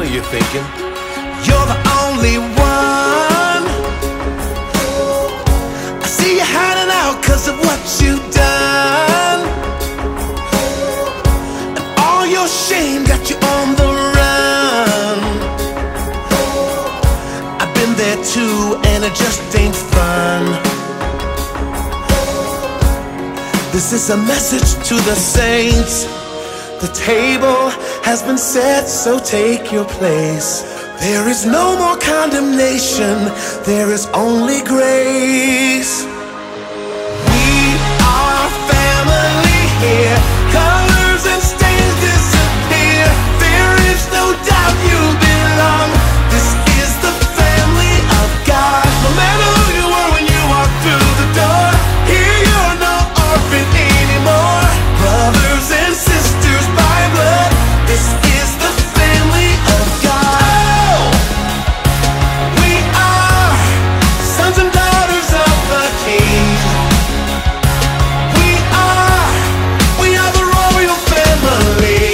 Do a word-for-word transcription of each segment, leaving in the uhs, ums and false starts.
you're thinking. You're the only one. I see you hiding out 'cause of what you've done, and all your shame got you on the run. I've been there too, and it just ain't fun. This is a message to the saints. The table has been set, so take your place. There is no more condemnation, there is only grace. We are family here, colors and stains disappear. There is no doubt you belong. This is the family of God. No matter who you were when you walked through the door, here you're no orphan anymore. Brothers and sisters by blood, this is the family of God. We are sons and daughters of the King. We are, we are the royal family.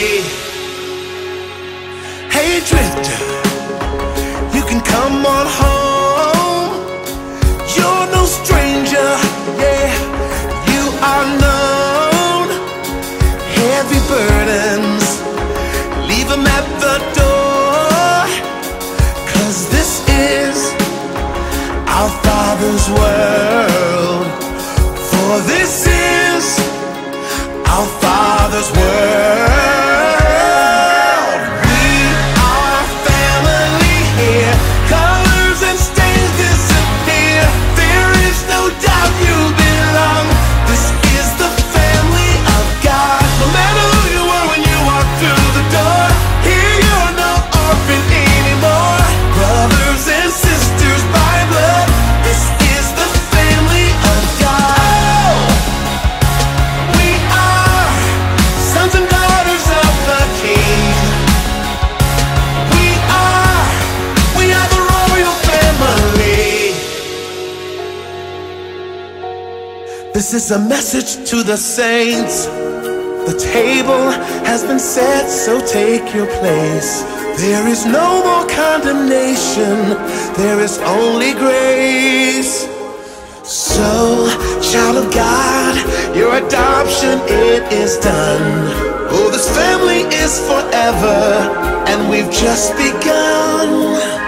Hey drifter, you can come on home. You're no stranger, yeah, you are known. Heavy burdens, leave them at the door, 'cause this is our Father's world. For this is our Father's world. We are family here, colors and stains disappear. There is no doubt you belong. This is the family of God. No matter who you were when you walked through the door, here you're no orphan anymore. Brothers and sisters by blood, this is the family of God. We are sons and daughters of the King. We are, we are the royal family. This is a message to the saints. The table has been set, so take your place. There is no more condemnation, there is only grace. So, child of God, your adoption, it is done. Oh, this family is forever, and we've just begun.